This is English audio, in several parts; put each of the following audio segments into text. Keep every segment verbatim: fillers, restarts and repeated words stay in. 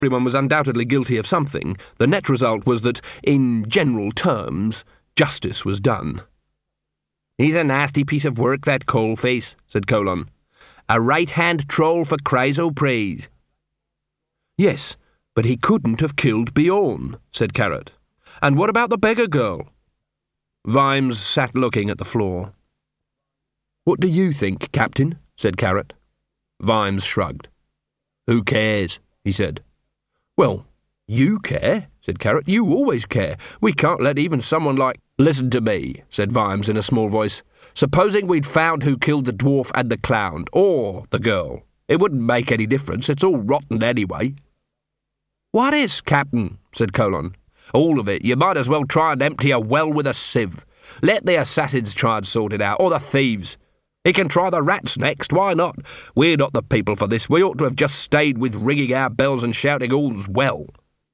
everyone was undoubtedly guilty of something, the net result was that, in general terms, justice was done. "He's a nasty piece of work, that Coalface," said Colon. "A right-hand troll for Chrysoprase." "Yes, but he couldn't have killed Bjorn," said Carrot. "And what about the beggar girl?" Vimes sat looking at the floor. "What do you think, Captain?" said Carrot. Vimes shrugged. "Who cares?" he said. "Well, you care," said Carrot. "You always care. We can't let even someone like—" "Listen to me," said Vimes in a small voice. "Supposing we'd found who killed the dwarf and the clown, or the girl. It wouldn't make any difference. It's all rotten anyway." "What is, Captain?" said Colon. "All of it. You might as well try and empty a well with a sieve. Let the assassins try and sort it out, or the thieves. He can try the rats next, why not? We're not the people for this. We ought to have just stayed with ringing our bells and shouting all's well."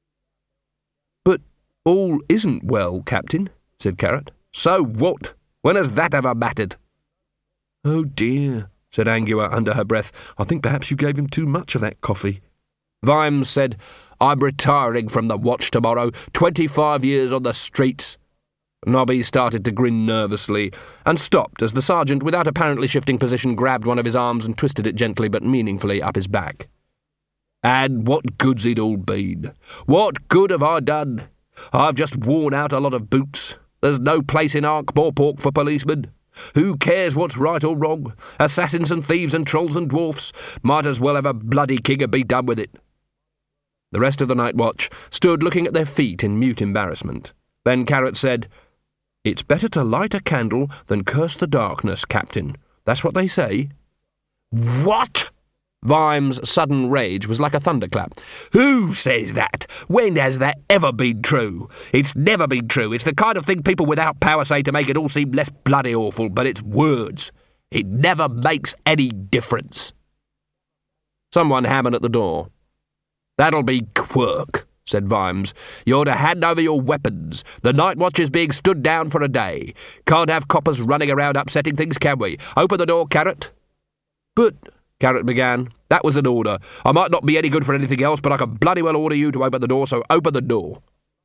"But all isn't well, Captain," said Carrot. "So what? When has that ever mattered?" "Oh dear," said Angua under her breath. "I think perhaps you gave him too much of that coffee." Vimes said, "I'm retiring from the watch tomorrow. Twenty-five years on the streets." Nobby started to grin nervously, and stopped as the sergeant, without apparently shifting position, grabbed one of his arms and twisted it gently but meaningfully up his back. "And what good's it all been? What good have I done? I've just worn out a lot of boots. There's no place in Ankh-Morpork for policemen. Who cares what's right or wrong? Assassins and thieves and trolls and dwarfs. Might as well have a bloody king and be done with it." The rest of the night watch stood looking at their feet in mute embarrassment. Then Carrot said, "It's better to light a candle than curse the darkness, Captain. That's what they say." "What?" Vimes' sudden rage was like a thunderclap. "Who says that? When has that ever been true? It's never been true. It's the kind of thing people without power say to make it all seem less bloody awful, but it's words. It never makes any difference." Someone hammered at the door. "That'll be Quirk," said Vimes. "You're to hand over your weapons. The night watch is being stood down for a day. Can't have coppers running around upsetting things, can we? Open the door, Carrot." "But—" Carrot began. "That was an order. I might not be any good for anything else, but I can bloody well order you to open the door, so open the door."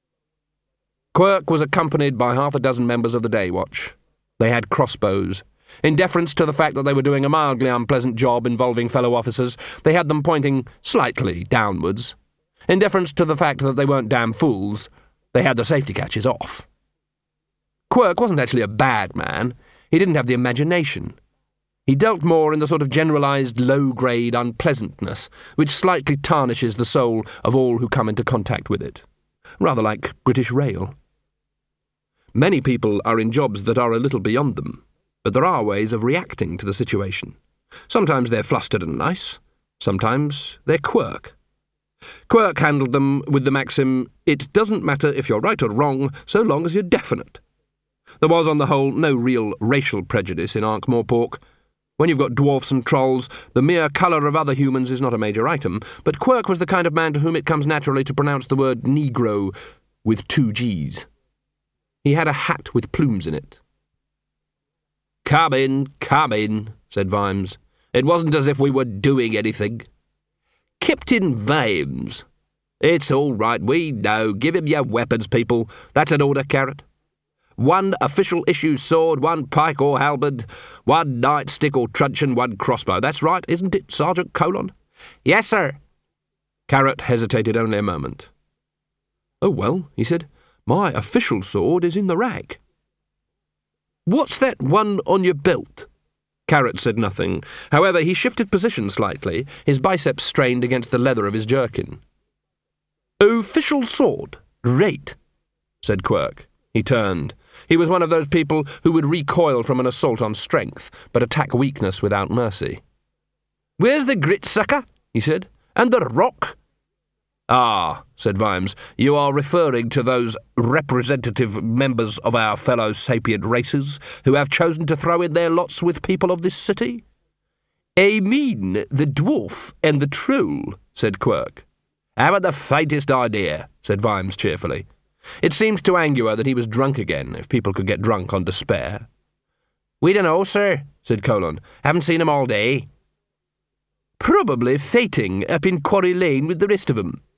Quirk was accompanied by half a dozen members of the day watch. They had crossbows. In deference to the fact that they were doing a mildly unpleasant job involving fellow officers, they had them pointing slightly downwards. In deference to the fact that they weren't damn fools, they had the safety catches off. Quirk wasn't actually a bad man. He didn't have the imagination. He dealt more in the sort of generalised low-grade unpleasantness which slightly tarnishes the soul of all who come into contact with it. Rather like British Rail. Many people are in jobs that are a little beyond them, but there are ways of reacting to the situation. Sometimes they're flustered and nice. Sometimes they're Quirk. Quirk handled them with the maxim, "It doesn't matter if you're right or wrong, so long as you're definite." There was, on the whole, no real racial prejudice in Ankh-Morpork. When you've got dwarfs and trolls, the mere colour of other humans is not a major item, but Quirk was the kind of man to whom it comes naturally to pronounce the word Negro with two G's. He had a hat with plumes in it. "Come in, come in," said Vimes. "It wasn't as if we were doing anything." "Captain Vimes." "It's all right, we know. Give him your weapons, people. That's an order, Carrot. One official issue sword, one pike or halberd, one nightstick or truncheon, one crossbow. That's right, isn't it, Sergeant Colon?" "Yes, sir." Carrot hesitated only a moment. "Oh, well," he said, "my official sword is in the rack." "What's that one on your belt?" Carrot said nothing. However, he shifted position slightly, his biceps strained against the leather of his jerkin. "Official sword? Great," said Quirk. He turned. He was one of those people who would recoil from an assault on strength, but attack weakness without mercy. "Where's the grit sucker?" he said. "And the rock?" "Ah," said Vimes, "you are referring to those representative members of our fellow sapient races who have chosen to throw in their lots with people of this city?" "I mean the dwarf and the troll," said Quirk. "Haven't the faintest idea," said Vimes cheerfully. It seemed to Angua that he was drunk again, if people could get drunk on despair. "We don't know, sir," said Colon. "Haven't seen 'em all day." "Probably fating up in Quarry Lane with the rest of 'em,"